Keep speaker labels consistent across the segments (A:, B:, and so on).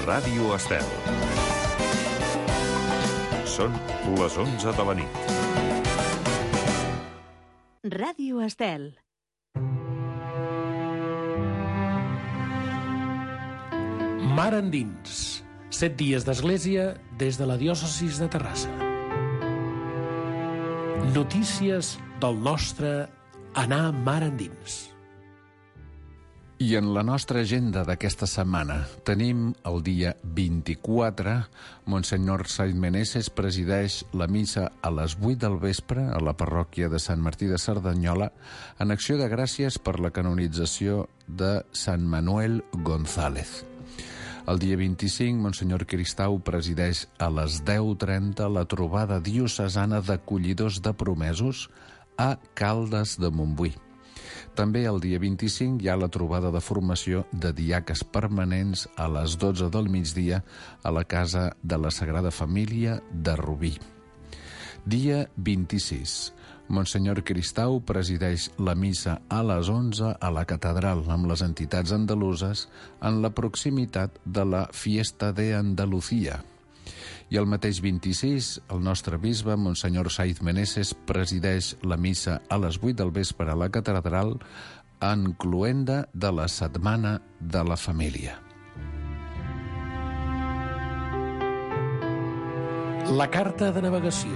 A: Ràdio Estel. Són les 11 de la nit.
B: Ràdio Estel.
C: Mar endins. 7 dies d'església des de la diòcesis de Terrassa. Notícies del nostre anar mar endins.
D: I en la nostra agenda d'aquesta setmana tenim el dia 24. Monsenyor Saiz Meneses presideix la missa a les 8 del vespre a la parròquia de Sant Martí de Cerdanyola en acció de gràcies per la canonització de Sant Manuel González. El dia 25, Monsenyor Cristau presideix a les 10:30 la trobada diocesana d'acollidors de promesos a Caldes de Montbui. També el dia 25 hi ha la trobada de formació de diaques permanents a les 12 del migdia a la Casa de la Sagrada Família de Rubí. Dia 26. Monsenyor Cristau presideix la missa a les 11 a la catedral amb les entitats andaluses en la proximitat de la Fiesta de Andalucía. I el mateix 26, el nostre bisbe, Monsenyor Saiz Meneses, presideix la missa a les 8 del vespre a la catedral en cloenda de la Setmana de la Família.
C: La carta de navegació.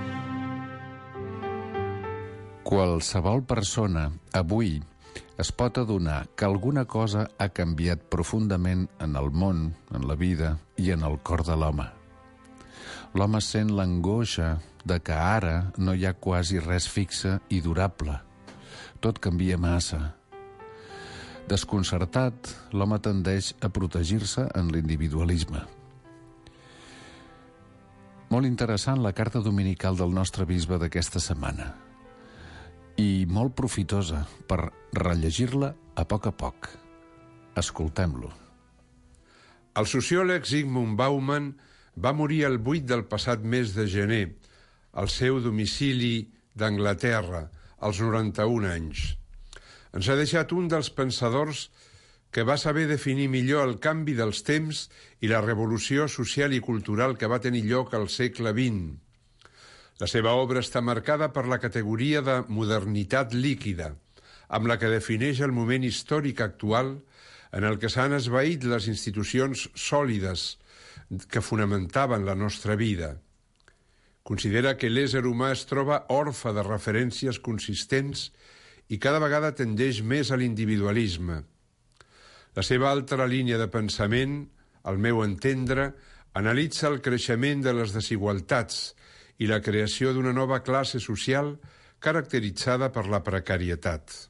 D: Qualsevol persona avui es pot adonar que alguna cosa ha canviat profundament en el món, en la vida i en el cor de l'home. L'home sent l'angoixa de que ara no hi ha quasi res fixe i durable. Tot canvia massa. Desconcertat, l'home tendeix a protegir-se en l'individualisme. Molt interessant la carta dominical del nostre bisbe d'aquesta setmana. I molt profitosa per rellegir-la a poc. Escoltem-lo.
E: El sociòleg Zygmunt Bauman va morir el 8 del passat mes de gener, al seu domicili d'Anglaterra, als 91 anys. Ens ha deixat un dels pensadors que va saber definir millor el canvi dels temps i la revolució social i cultural que va tenir lloc al segle XX. La seva obra està marcada per la categoria de modernitat líquida, amb la que defineix el moment històric actual en el que s'han esvaït les institucions sòlides que fonamentaven la nostra vida. Considera que l'ésser humà es troba orfe de referències consistents i cada vegada tendeix més a l'individualisme. La seva altra línia de pensament, al meu entendre, analitza el creixement de les desigualtats i la creació d'una nova classe social caracteritzada per la precarietat.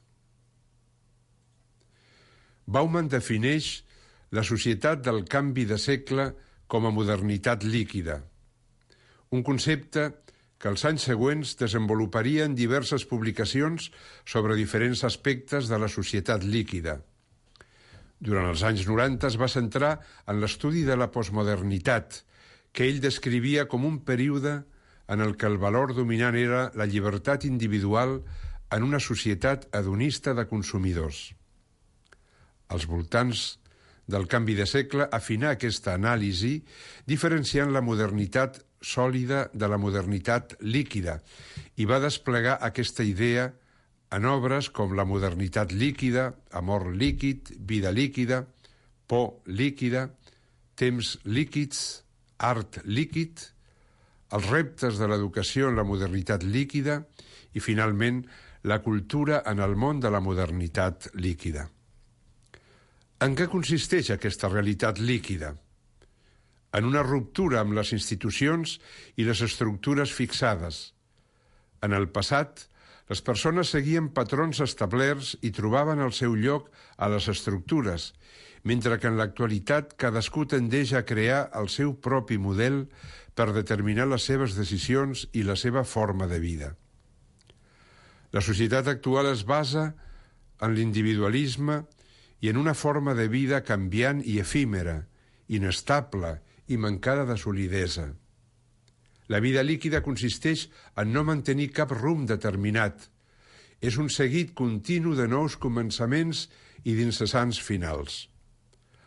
E: Bauman defineix la societat del canvi de segle com a modernitat líquida, un concepte que els anys següents desenvoluparia en diverses publicacions sobre diferents aspectes de la societat líquida. Durant els anys 90 es va centrar en l'estudi de la postmodernitat, que ell descrivia com un període en el que el valor dominant era la llibertat individual en una societat hedonista de consumidors. Als voltants del canvi de segle, afinar aquesta anàlisi diferenciant la modernitat sòlida de la modernitat líquida i va desplegar aquesta idea en obres com La modernitat líquida, Amor líquid, Vida líquida, Por líquida, Temps líquids, Art líquid, Els reptes de l'educació en la modernitat líquida i, finalment, la cultura en el món de la modernitat líquida. En què consisteix aquesta realitat líquida? En una ruptura amb les institucions i les estructures fixades. En el passat, les persones seguien patrons establerts i trobaven el seu lloc a les estructures, mentre que en l'actualitat cadascú tendeix a crear el seu propi model per determinar les seves decisions i la seva forma de vida. La societat actual es basa en l'individualisme i en una forma de vida canviant i efímera, inestable i mancada de solidesa. La vida líquida consisteix en no mantenir cap rumb determinat. És un seguit continu de nous començaments i d'incessants finals.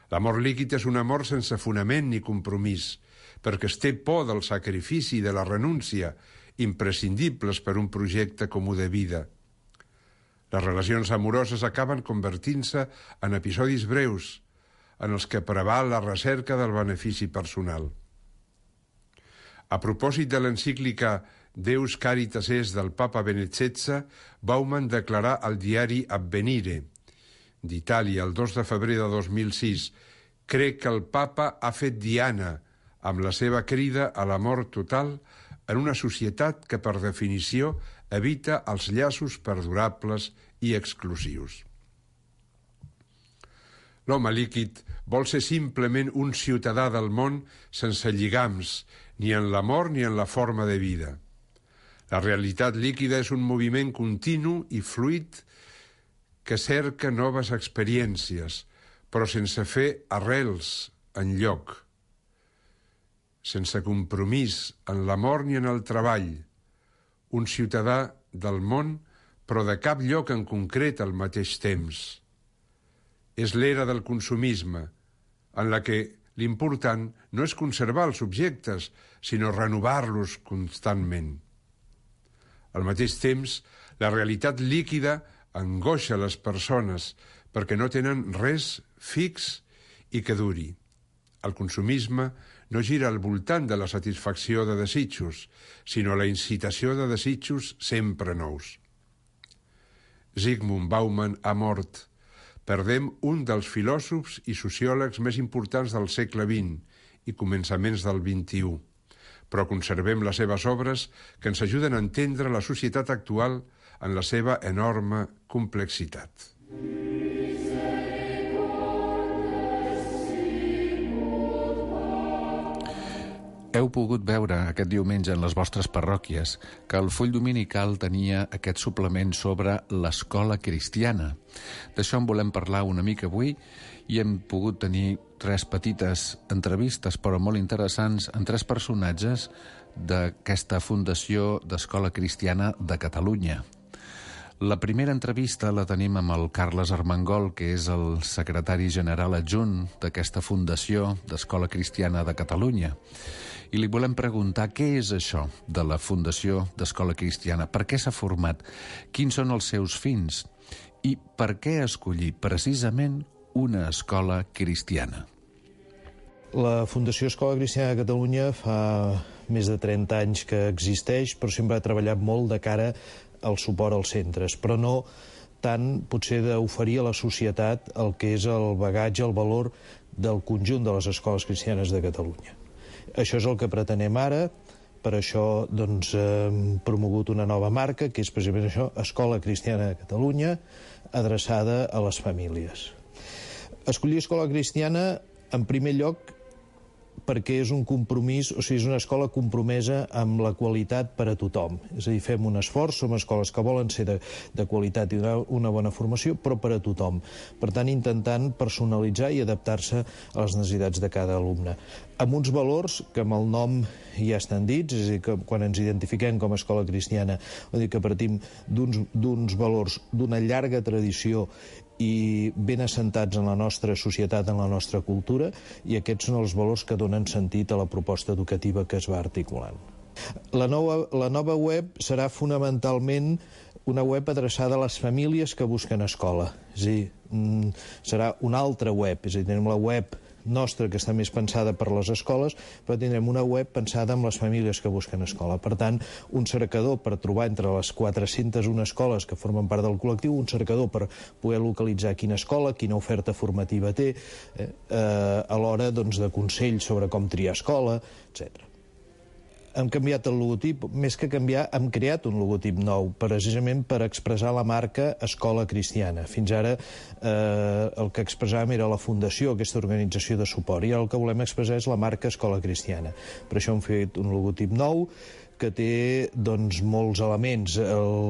E: L'amor líquid és un amor sense fonament ni compromís, perquè es té por del sacrifici i de la renúncia, imprescindibles per un projecte comú de vida. Les relacions amoroses acaben convertint-se en episodis breus, en els que preval la recerca del benefici personal. A propòsit de l'encíclica Deus Caritas Est del papa Benet XVI, Bauman declarà al diari Avvenire d'Itàlia el 2 de febrer de 2006: «Crec que el papa ha fet diana amb la seva crida a l'amor total en una societat que, per definició, evita els llaços perdurables i exclusius». L'home líquid vol ser simplement un ciutadà del món sense lligams, ni en l'amor ni en la forma de vida. La realitat líquida és un moviment continu i fluid que cerca noves experiències, però sense fer arrels enlloc, sense compromís en l'amor ni en el treball. Un ciutadà del món, però de cap lloc en concret al mateix temps. És l'era del consumisme, en la que l'important no és conservar els objectes, sinó renovar-los constantment. Al mateix temps, la realitat líquida angoixa les persones perquè no tenen res fix i que duri. El consumisme no gira al voltant de la satisfacció de desitjos, sinó la incitació de desitjos sempre nous. Zygmunt Bauman ha mort. Perdem un dels filòsofs i sociòlegs més importants del segle XX i començaments del XXI, però conservem les seves obres que ens ajuden a entendre la societat actual en la seva enorme complexitat.
D: Heu pogut veure aquest diumenge en les vostres parròquies que el full dominical tenia aquest suplement sobre l'escola cristiana. D'això en volem parlar una mica avui i hem pogut tenir 3 petites entrevistes, però molt interessants, en 3 personatges d'aquesta Fundació d'Escola Cristiana de Catalunya. La primera entrevista la tenim amb el Carles Armengol, que és el secretari general adjunt d'aquesta Fundació d'Escola Cristiana de Catalunya. I li volem preguntar què és això de la Fundació d'Escola Cristiana, per què s'ha format, quins són els seus fins i per què escollir precisament una escola cristiana.
F: La Fundació Escola Cristiana de Catalunya fa més de 30 anys que existeix, però sempre ha treballat molt de cara al suport als centres, però no tant potser d'oferir a la societat el que és el bagatge, el valor del conjunt de les escoles cristianes de Catalunya. Això és el que pretenem ara, per això hem promogut una nova marca, que és precisament això, Escola Cristiana de Catalunya, adreçada a les famílies. Escollir Escola Cristiana, en primer lloc, perquè és un compromís, o sigui, és una escola compromesa amb la qualitat per a tothom. És a dir, fem un esforç, som escoles que volen ser de qualitat i donar una bona formació, però per a tothom. Per tant, intentant personalitzar i adaptar-se a les necessitats de cada alumne. Amb uns valors que amb el nom ja estan dits, és a dir, que quan ens identifiquem com a escola cristiana, vol dir que partim d'uns valors d'una llarga tradició i ben assentats en la nostra societat, en la nostra cultura, i aquests són els valors que donen sentit a la proposta educativa que es va articulant. La nova web serà fonamentalment una web adreçada a les famílies que busquen escola. És a dir, serà una altra web, és a dir, tenim la web nostra que està més pensada per les escoles, però tindrem una web pensada amb les famílies que busquen escola. Per tant, un cercador per trobar entre les 401 escoles que formen part del col·lectiu, un cercador per poder localitzar quina escola, quina oferta formativa té, a l'hora de consell sobre com triar escola, etc. Hem canviat el logotip, més que canviar, hem creat un logotip nou, precisament per expressar la marca Escola Cristiana. Fins ara el que expressàvem era la Fundació, aquesta organització de suport, i ara el que volem expressar és la marca Escola Cristiana. Per això hem fet un logotip nou, que té molts elements,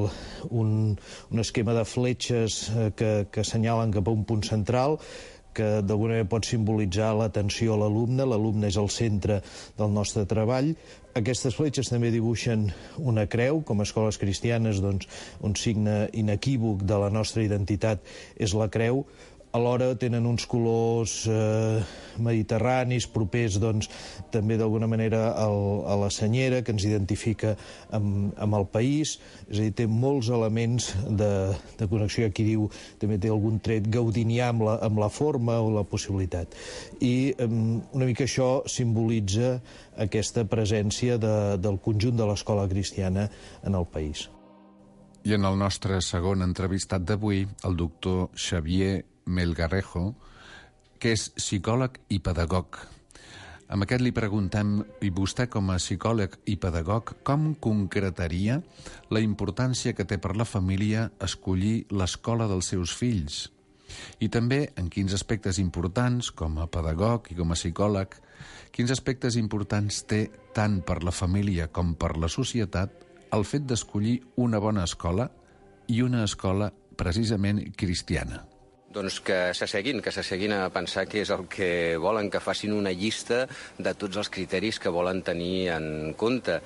F: un esquema de fletxes que assenyalen cap a un punt central, que d'alguna manera pot simbolitzar l'atenció a l'alumne. L'alumne és el centre del nostre treball. Aquestes fletxes també dibuixen una creu. Com a escoles cristianes, un signe inequívoc de la nostra identitat és la creu. alhora tenen uns colors mediterranis, propers també d'alguna manera a la senyera, que ens identifica amb el país. És a dir, té molts elements de connexió. Aquí diu, també té algun tret gaudinià amb la forma o la possibilitat. I una mica això simbolitza aquesta presència del conjunt de l'escola cristiana en el país.
D: I en el nostre segon entrevistat d'avui, el doctor Xavier Melgarejo, que és psicòleg i pedagog. Amb aquest li preguntem, i vostè com a psicòleg i pedagog, com concretaria la importància que té per la família escollir l'escola dels seus fills? I també en quins aspectes importants, com a pedagog i com a psicòleg, quins aspectes importants té tant per la família com per la societat el fet d'escollir una bona escola i una escola precisament cristiana?
G: Doncs que s'asseguin a pensar què és el que volen, que facin una llista de tots els criteris que volen tenir en compte,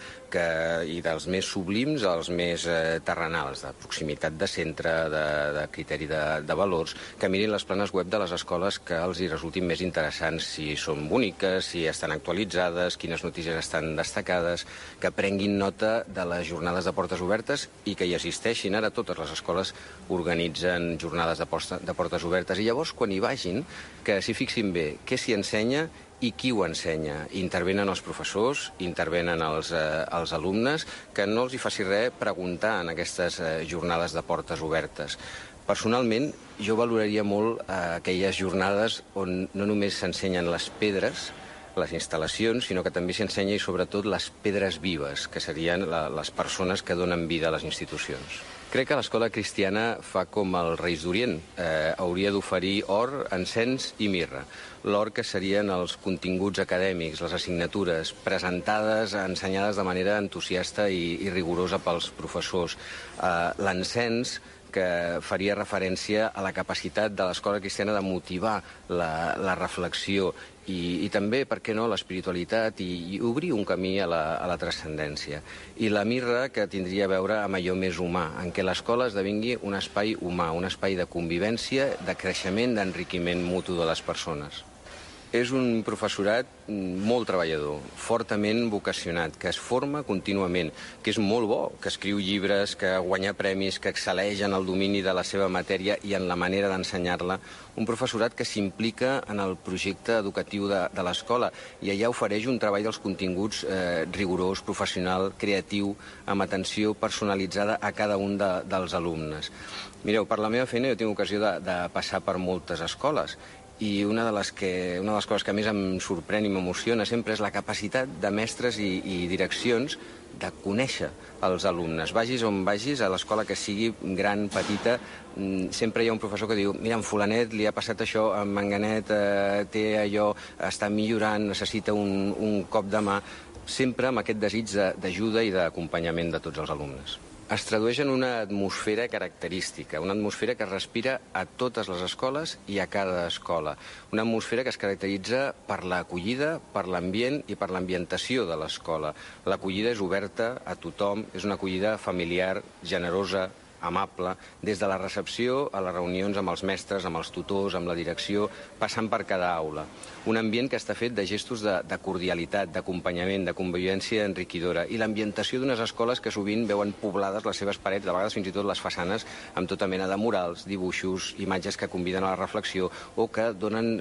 G: i dels més sublims als més terrenals, de proximitat de centre, de criteri de valors, que mirin les planes web de les escoles que els hi resultin més interessants, si són boniques, si estan actualitzades, quines notícies estan destacades, que prenguin nota de les jornades de portes obertes i que hi assisteixin. Ara totes les escoles organitzen jornades de portes obertes, i llavors quan hi vagin que s'hi fixin bé què s'hi ensenya i qui ho ensenya. Intervenen els professors, intervenen els alumnes, que no els hi faci res preguntar en aquestes jornades de portes obertes. Personalment, jo valoraria molt aquelles jornades on no només s'ensenyen les pedres, les instal·lacions, sinó que també s'ensenya i sobretot les pedres vives, que serien les persones que donen vida a les institucions. Crec que l'escola cristiana fa com els Reis d'Orient. Hauria d'oferir or, encens i mirra. L'or, que serien els continguts acadèmics, les assignatures, presentades, ensenyades de manera entusiasta i rigorosa pels professors. L'encens, que faria referència a la capacitat de l'escola cristiana de motivar la reflexió i també, per què no, l'espiritualitat i obrir un camí a la transcendència. I la mirra, que tindria a veure amb allò més humà, en què l'escola esdevingui un espai humà, un espai de convivència, de creixement, d'enriquiment mutu de les persones. És un professorat molt treballador, fortament vocacionat, que es forma contínuament, que és molt bo, que escriu llibres, que guanya premis, que excel·leix en el domini de la seva matèria i en la manera d'ensenyar-la. Un professorat que s'implica en el projecte educatiu de l'escola i allà ofereix un treball dels continguts rigorós, professional, creatiu, amb atenció personalitzada a cada un dels alumnes. Mireu, per la meva feina jo tinc ocasió de passar per moltes escoles, i una de les coses que més em sorprèn i m'emociona sempre és la capacitat de mestres i direccions de conèixer els alumnes. Vagis on vagis, a l'escola que sigui gran, petita, sempre hi ha un professor que diu: mira, en fulanet li ha passat això, en Manganet té allò, està millorant, necessita un cop de mà, sempre amb aquest desig d'ajuda i d'acompanyament de tots els alumnes. Es tradueix en una atmosfera característica, una atmosfera que es respira a totes les escoles i a cada escola. Una atmosfera que es caracteritza per l'acollida, per l'ambient i per l'ambientació de l'escola. L'acollida és oberta a tothom, és una acollida familiar, generosa, amable, des de la recepció a les reunions amb els mestres, amb els tutors, amb la direcció, passant per cada aula. Un ambient que està fet de gestos de cordialitat, d'acompanyament, de convivència enriquidora, i l'ambientació d'unes escoles que sovint veuen poblades les seves parets, de vegades fins i tot les façanes, amb tota mena de murals, dibuixos, imatges que conviden a la reflexió o que donen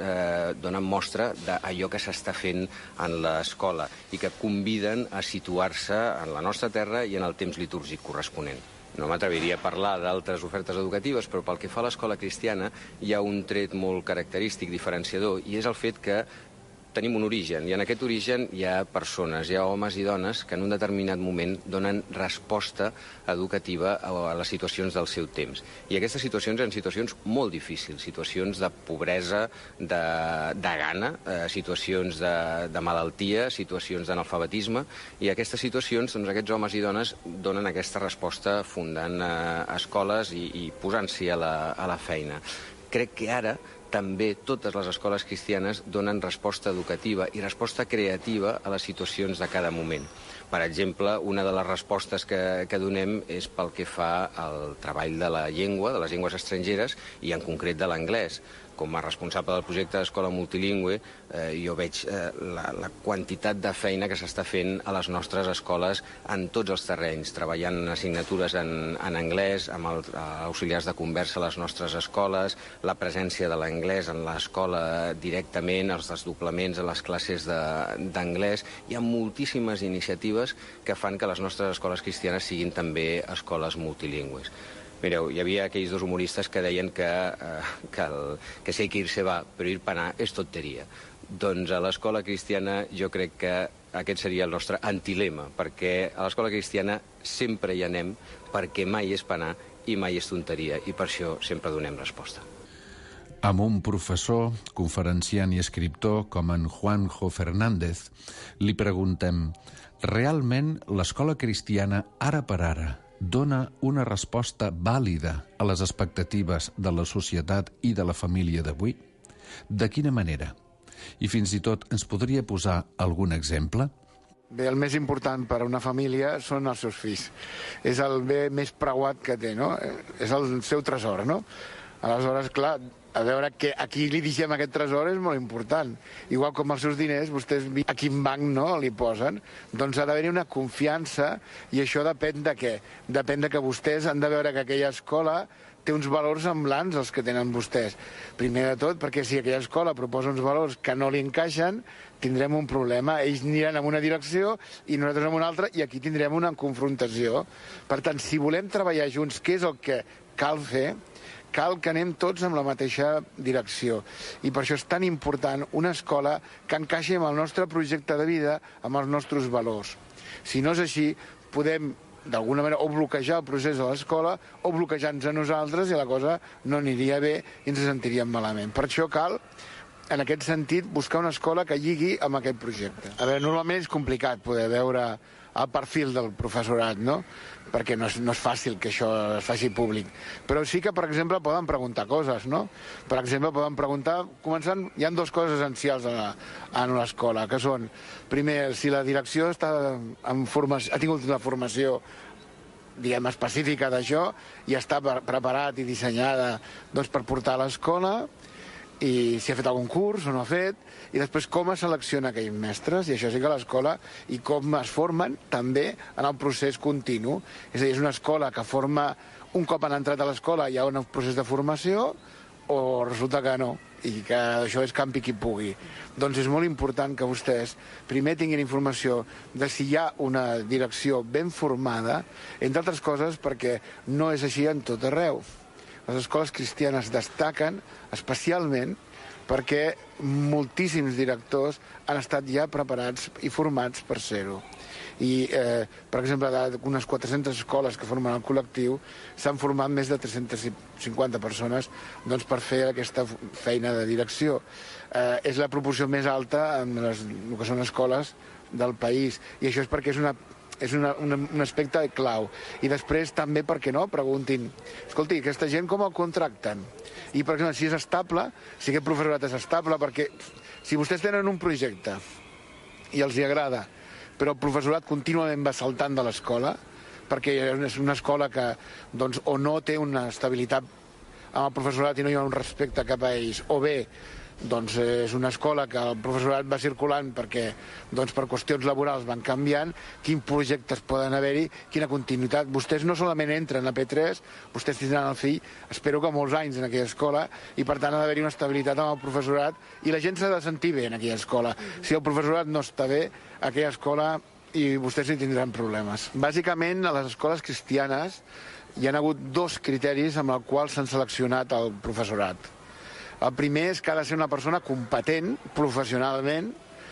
G: mostra d'allò que s'està fent en l'escola i que conviden a situar-se en la nostra terra i en el temps litúrgic corresponent. No m'atreviria a parlar d'altres ofertes educatives, però pel que fa a l'escola cristiana hi ha un tret molt característic, diferenciador, i és el fet que tenim un origen, i en aquest origen hi ha persones, hi ha homes i dones que en un determinat moment donen resposta educativa a les situacions del seu temps. I aquestes situacions eren situacions molt difícils, situacions de pobresa, de gana, situacions de malaltia, situacions d'analfabetisme, i aquestes situacions, doncs, aquests homes i dones donen aquesta resposta fundant escoles i posant-s'hi a la feina. Crec que ara també totes les escoles cristianes donen resposta educativa i resposta creativa a les situacions de cada moment. Per exemple, una de les respostes que donem és pel que fa al treball de la llengua, de les llengües estrangeres, i en concret de l'anglès. com a responsable del projecte d'Escola Multilingüe, jo veig la quantitat de feina que s'està fent a les nostres escoles en tots els terrenys, treballant en assignatures en anglès, amb els auxiliars de conversa a les nostres escoles, la presència de l'anglès en l'escola directament, els desdoblaments a les classes d'anglès. Hi ha moltíssimes iniciatives que fan que les nostres escoles cristianes siguin també escoles multilingües. Mireu, hi havia aquells dos humoristes que deien que si hay que irse va, però ir per anar és tonteria. Doncs a l'escola cristiana jo crec que aquest seria el nostre antilema, perquè a l'escola cristiana sempre hi anem perquè mai és per anar i mai és tonteria, i per això sempre donem resposta.
D: Amb un professor, conferenciant i escriptor com en Juanjo Fernández, li preguntem: realment l'escola cristiana, ara per ara, dona una resposta vàlida a les expectatives de la societat i de la família d'avui? De quina manera? I fins i tot ens podria posar algun exemple?
H: Bé, el més important per a una família són els seus fills. És el bé més preuat que té, no? És el seu tresor, no? Aleshores, clar, a veure a qui li deixem aquest tresor és molt important. Igual com els seus diners, vostès a quin banc no li posen, doncs ha d'haver-hi una confiança, i això depèn de què? Depèn de que vostès han de veure que aquella escola té uns valors semblants als que tenen vostès. Primer de tot, perquè si aquella escola proposa uns valors que no li encaixen, tindrem un problema. Ells aniran en una direcció i nosaltres en una altra, i aquí tindrem una confrontació. Per tant, si volem treballar junts, què és el que cal fer? Cal que anem tots en la mateixa direcció. I per això és tan important una escola que encaixi amb el nostre projecte de vida, amb els nostres valors. Si no és així, podem d'alguna manera o bloquejar el procés de l'escola o bloquejar-nos a nosaltres, i la cosa no aniria bé i ens sentiríem malament. Per això cal, en aquest sentit, buscar una escola que lligui amb aquest projecte. A veure, normalment és complicat poder veure el perfil del professorat, no? Perquè no és fàcil que això es faci públic. Però sí que, per exemple, poden preguntar coses, no? Per exemple, poden preguntar, començant, hi ha dues coses essencials en una escola, que són, primer, si la direcció ha tingut una formació, diguem, específica d'això, i està preparat i dissenyada doncs, per portar a l'escola, i si ha fet algun curs o no ha fet, i després com es selecciona aquells mestres, i això sí que l'escola, i com es formen també en el procés continu. És a dir, és una escola que forma, un cop han entrat a l'escola hi ha un procés de formació, o resulta que no, i que això és campi qui pugui. Doncs és molt important que vostès primer tinguin informació de si hi ha una direcció ben formada, entre altres coses perquè no és així en tot arreu. Les escoles cristianes destaquen especialment perquè moltíssims directors han estat ja preparats i formats per ser-ho. I, per exemple, d'unes 400 escoles que formen el col·lectiu, s'han format més de 350 persones doncs, per fer aquesta feina de direcció. És la proporció més alta en el que són escoles del país, i això és perquè és un aspecte clau. I després també, per què no, preguntin, escolti, aquesta gent com el contracten? I, per exemple, si és estable, si aquest professorat és estable, perquè si vostès tenen un projecte i els hi agrada, però el professorat contínuament va saltant de l'escola, perquè és una escola que doncs, o no té una estabilitat amb el professorat i no hi ha un respecte cap a ells, o bé doncs és una escola que el professorat va circulant perquè doncs, per qüestions laborals van canviant, quins projectes poden haver-hi, quina continuïtat. Vostès no solament entren a P3, vostès tindran el fill, espero que molts anys en aquella escola, i per tant ha d'haver-hi una estabilitat amb el professorat, i la gent s'ha de sentir bé en aquella escola. Si el professorat no està bé, aquella escola i vostès hi tindran problemes. Bàsicament, a les escoles cristianes hi ha hagut dos criteris amb els quals s'han seleccionat el professorat. El primer és que ha de ser una persona competent professionalment,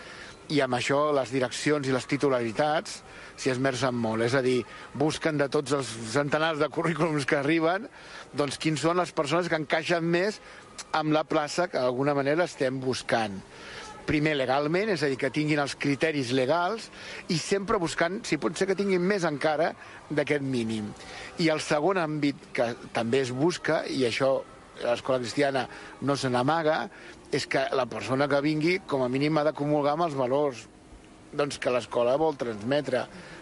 H: i amb això les direccions i les titularitats s'hi esmercen molt. És a dir, busquen de tots els centenars de currículums que arriben, doncs quins són les persones que encaixen més amb la plaça que d'alguna manera estem buscant. Primer legalment, és a dir, que tinguin els criteris legals, i sempre buscant, si pot ser que tinguin més encara, d'aquest mínim. I el segon àmbit que també es busca, i això l'escola cristiana no se n'amaga, és que la persona que vingui com a mínim ha de comulgar amb els valors doncs, que l'escola vol transmetre.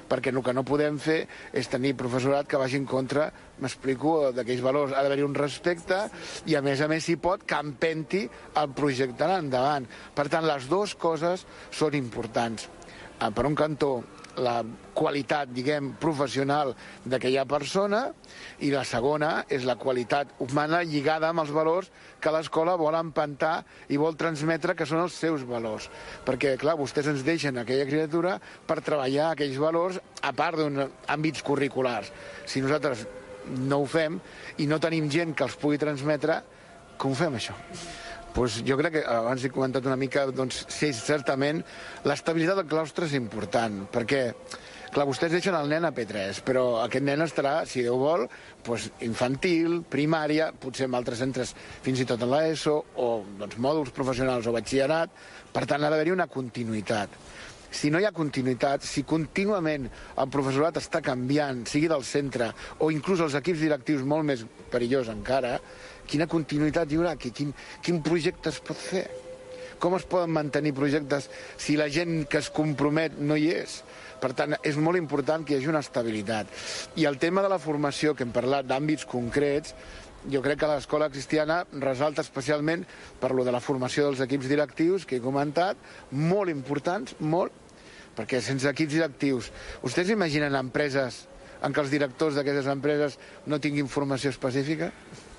H: perquè el que no podem fer és tenir professorat que vagi en contra, m'explico, d'aquells valors. Ha d'haver-hi un respecte i, a més, si pot, que empenti el projecte endavant. Per tant, les dues coses són importants. Per un cantó, la qualitat, professional d'aquella persona, i la segona és la qualitat humana lligada amb els valors que l'escola vol empentar i vol transmetre, que són els seus valors. Perquè, clar, vostès ens deixen aquella criatura per treballar aquells valors a part d'uns àmbits curriculars. Si nosaltres no ho fem i no tenim gent que els pugui transmetre, com ho fem, això? Doncs jo crec que, abans he comentat una mica, sí, certament, l'estabilitat del claustre és important, perquè, clar, vostès deixen el nen a P3, però aquest nen estarà, si Déu vol, infantil, primària, potser en altres centres fins i tot en l'ESO, o mòduls professionals o batxillerat. Per tant, ha d'haver-hi una continuïtat. Si no hi ha continuïtat, si contínuament el professorat està canviant, sigui del centre o inclús els equips directius, molt més perillós encara, quina continuïtat hi haurà aquí? Quin projecte es pot fer? Com es poden mantenir projectes si la gent que es compromet no hi és? Per tant, és molt important que hi hagi una estabilitat. I el tema de la formació, que hem parlat d'àmbits concrets, jo crec que l'escola cristiana resalta especialment per lo de la formació dels equips directius, que he comentat, molt importants, molt, perquè sense equips directius... Vostès imaginen empreses en què els directors d'aquestes empreses no tinguin formació específica?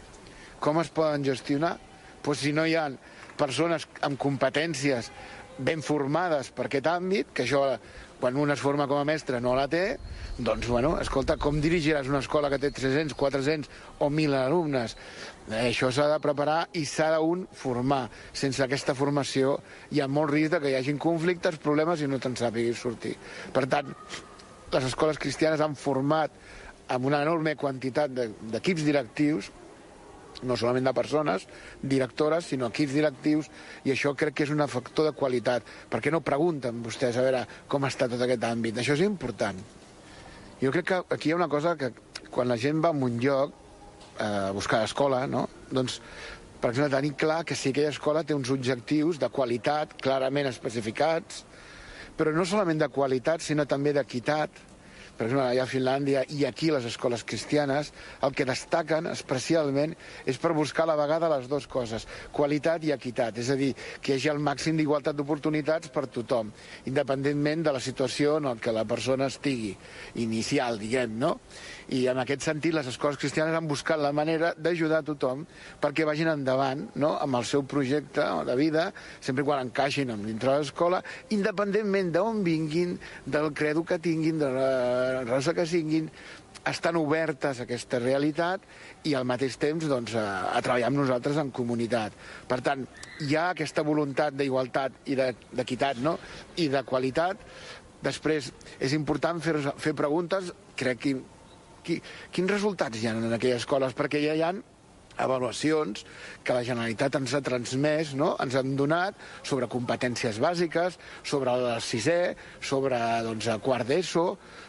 H: Com es poden gestionar? Doncs si no hi ha persones amb competències ben formades per aquest àmbit, que això, quan un es forma com a mestre, no la té, doncs, escolta, com dirigiràs una escola que té 300, 400 o 1.000 alumnes? Això s'ha de preparar i s'ha d'un formar. Sense aquesta formació hi ha molt risc que hi hagin conflictes, problemes i no te'n sàpiguis sortir. Per tant, les escoles cristianes han format amb una enorme quantitat d'equips directius, no solament de persones directores, sinó equips directius, i això crec que és un factor de qualitat. Per què no pregunten vostès a veure com està tot aquest àmbit? Això és important. Jo crec que aquí hi ha una cosa que quan la gent va a un lloc a buscar escola, no? Doncs, per exemple, tenir clar que si aquella escola té uns objectius de qualitat clarament especificats, però no solament de qualitat, sinó també d'equitat. Per exemple, allà a Finlàndia i aquí les escoles cristianes el que destaquen especialment és per buscar a la vegada les dues coses, qualitat i equitat, és a dir, que hi hagi el màxim d'igualtat d'oportunitats per tothom, independentment de la situació en què la persona estigui, inicial, no? I en aquest sentit les escoles cristianes han buscat la manera d'ajudar a tothom perquè vagin endavant, no?, amb el seu projecte de vida, sempre quan encaixin dintre de l'escola, independentment d'on vinguin, del credo que tinguin, de la raça que siguin, estan obertes a aquesta realitat i al mateix temps a treballar amb nosaltres en comunitat. Per tant, hi ha aquesta voluntat d'igualtat i d'equitat, no?, i de qualitat. Després és important fer preguntes, crec que quins resultats hi ha en aquelles escoles, perquè ja hi ha avaluacions que la Generalitat ens ha transmès, no?, ens han donat sobre competències bàsiques, sobre el sisè, sobre quart d'ESO.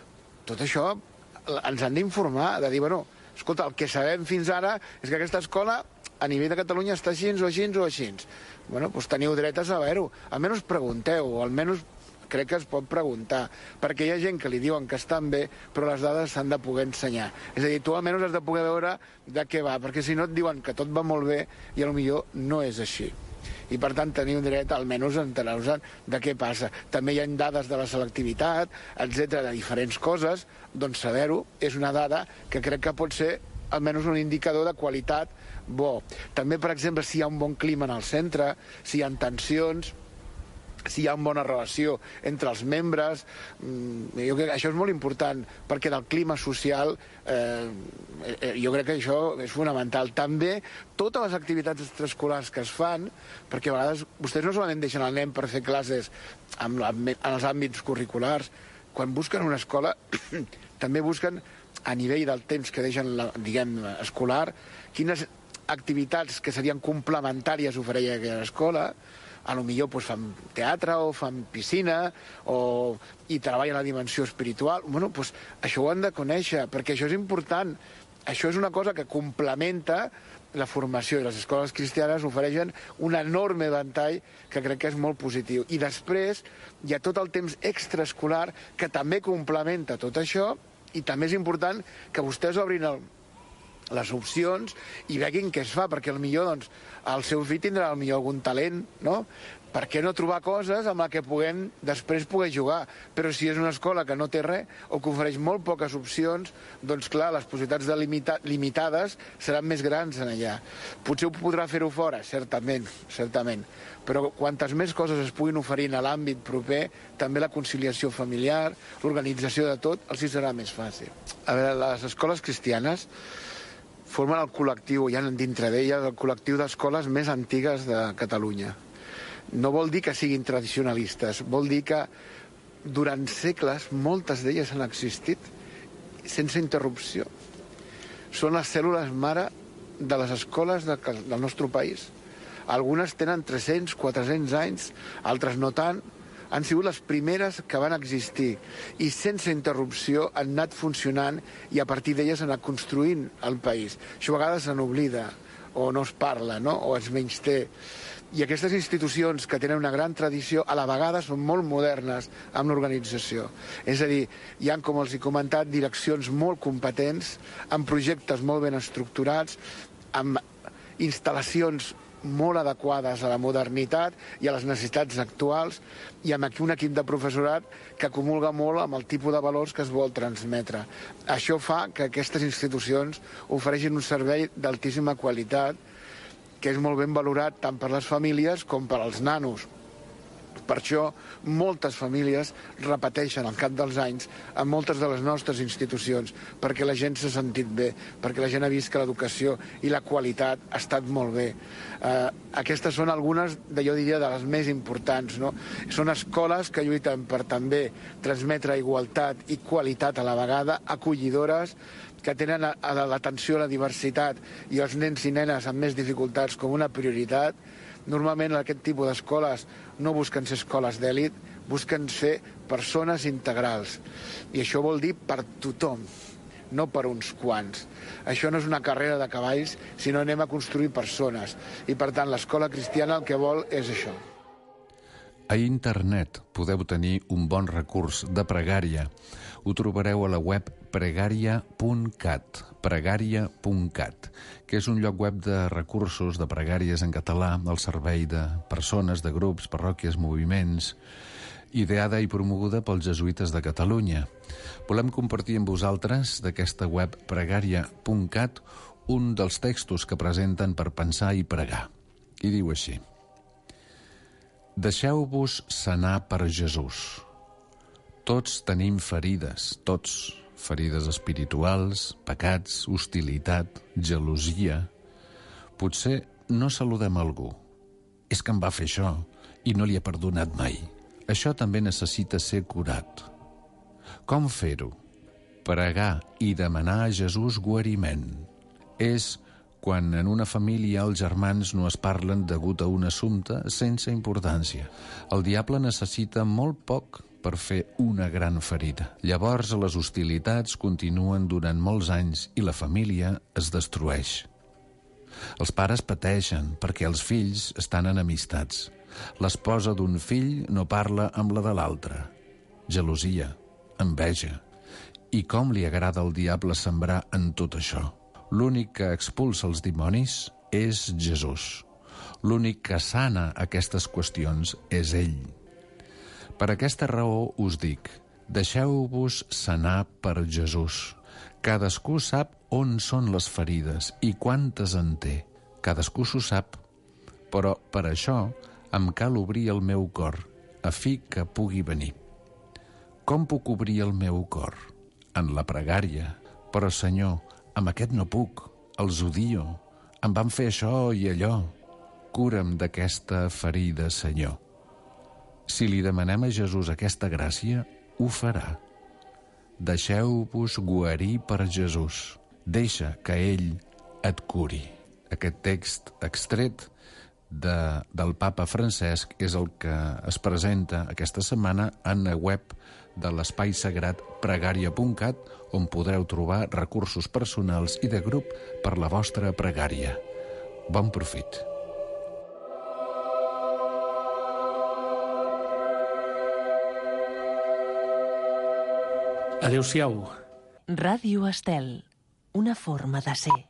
H: Tot això ens han d'informar, de dir, escolta, el que sabem fins ara és que aquesta escola a nivell de Catalunya està així o així o així. Doncs teniu dret a saber-ho. Almenys pregunteu, o almenys crec que es pot preguntar, perquè hi ha gent que li diuen que estan bé, però les dades s'han de poder ensenyar. És a dir, tu almenys has de poder veure de què va, perquè si no et diuen que tot va molt bé i potser no és així. I per tant teniu dret almenys a enterar-vos de què passa. També hi ha dades de la selectivitat, etc., de diferents coses, doncs saber-ho és una dada que crec que pot ser almenys un indicador de qualitat bo. També, per exemple, si hi ha un bon clima en el centre, si hi ha tensions, si hi ha una bona relació entre els membres. Jo crec que això és molt important, perquè del clima social jo crec que això és fonamental. També totes les activitats extraescolars que es fan, perquè a vegades vostès no solament deixen el nen per fer classes en els àmbits curriculars, quan busquen una escola també busquen a nivell del temps que deixen, diguem, escolar, quines activitats que serien complementàries ofereix aquella escola. A lo millor fan teatre o fan piscina i treballen la dimensió espiritual. Això ho han de conèixer, perquè això és important. Això és una cosa que complementa la formació i les escoles cristianes ofereixen un enorme ventall que crec que és molt positiu. I després hi ha tot el temps extraescolar que també complementa tot això, i també és important que vostès obrin les opcions i veguin què es fa, perquè potser doncs, el seu fill tindrà potser algun talent, no? Per què no trobar coses amb les que puguem després poder jugar? Però si és una escola que no té res o que ofereix molt poques opcions, doncs clar, les possibilitats limitades seran més grans en allà. Potser ho podrà fer-ho fora, certament, però quantes més coses es puguin oferir a l'àmbit proper, també la conciliació familiar, l'organització de tot, els hi serà més fàcil. A veure, les escoles cristianes formen el col·lectiu, hi ha dintre d'elles el col·lectiu d'escoles més antigues de Catalunya. No vol dir que siguin tradicionalistes, vol dir que durant segles moltes d'elles han existit sense interrupció. Són les cèl·lules mare de les escoles del nostre país. Algunes tenen 300, 400 anys, altres no tant. Han sigut les primeres que van existir i sense interrupció han anat funcionant i a partir d'elles han anat construint el país. Això a vegades se n'oblida o no es parla, no? O es menysté. I aquestes institucions que tenen una gran tradició a la vegada són molt modernes amb l'organització. És a dir, hi ha, com els he comentat, direccions molt competents, amb projectes molt ben estructurats, amb instal·lacions molt adequades a la modernitat i a les necessitats actuals, i amb aquí un equip de professorat que comulga molt amb el tipus de valors que es vol transmetre. Això fa que aquestes institucions ofereixin un servei d'altíssima qualitat que és molt ben valorat tant per les famílies com per als nanos. Per això, moltes famílies repeteixen al cap dels anys en moltes de les nostres institucions, perquè la gent s'ha sentit bé, perquè la gent ha vist que l'educació i la qualitat ha estat molt bé. Aquestes són algunes, jo diria, de les més importants, no? Són escoles que lluiten per també transmetre igualtat i qualitat a la vegada, acollidores, que tenen l'atenció a la diversitat i els nens i nenes amb més dificultats com una prioritat. Normalment aquest tipus d'escoles no busquen ser escoles d'èlit, busquen ser persones integrals. I això vol dir per tothom, no per uns quants. Això no és una carrera de cavalls, sinó anem a construir persones. I per tant l'escola cristiana el que vol és això.
D: A internet podeu tenir un bon recurs de pregària. Ho trobareu a la web pregaria.cat, que és un lloc web de recursos de pregàries en català al servei de persones, de grups, parròquies, moviments, ideada i promoguda pels jesuïtes de Catalunya. Volem compartir amb vosaltres d'aquesta web pregaria.cat un dels textos que presenten per pensar i pregar. I diu així: Deixeu-vos sanar per Jesús. Tots tenim ferides, tots. Ferides espirituals, pecats, hostilitat, gelosia. Potser no saludem algú. És que em va fer això i no li he perdonat mai. Això també necessita ser curat. Com fer-ho? Pregar i demanar a Jesús guariment. És quan en una família els germans no es parlen degut a un assumpte sense importància. El diable necessita molt poc per fer una gran ferida. Llavors les hostilitats continuen durant molts anys i la família es destrueix. Els pares pateixen perquè els fills estan enemistats. L'esposa d'un fill no parla amb la de l'altre. Gelosia, enveja. I com li agrada al diable sembrar en tot això? L'únic que expulsa els dimonis és Jesús. L'únic que sana aquestes qüestions és ell. Per aquesta raó us dic, deixeu-vos sanar per Jesús. Cadascú sap on són les ferides i quantes en té. Cadascú s'ho sap. Però per això em cal obrir el meu cor, a fi que pugui venir. Com puc obrir el meu cor? En la pregària. Però, Senyor, amb aquest no puc, els odio. Em van fer això i allò. Cura'm d'aquesta ferida, Senyor. Si li demanem a Jesús aquesta gràcia, ho farà. Deixeu-vos guarir per Jesús. Deixa que ell et curi. Aquest text extret del papa Francesc és el que es presenta aquesta setmana en la web de l'espai sagrat pregaria.cat, on podreu trobar recursos personals i de grup per la vostra pregària. Bon profit.
C: Adéu-siau.
B: Ràdio Estel, una forma de ser.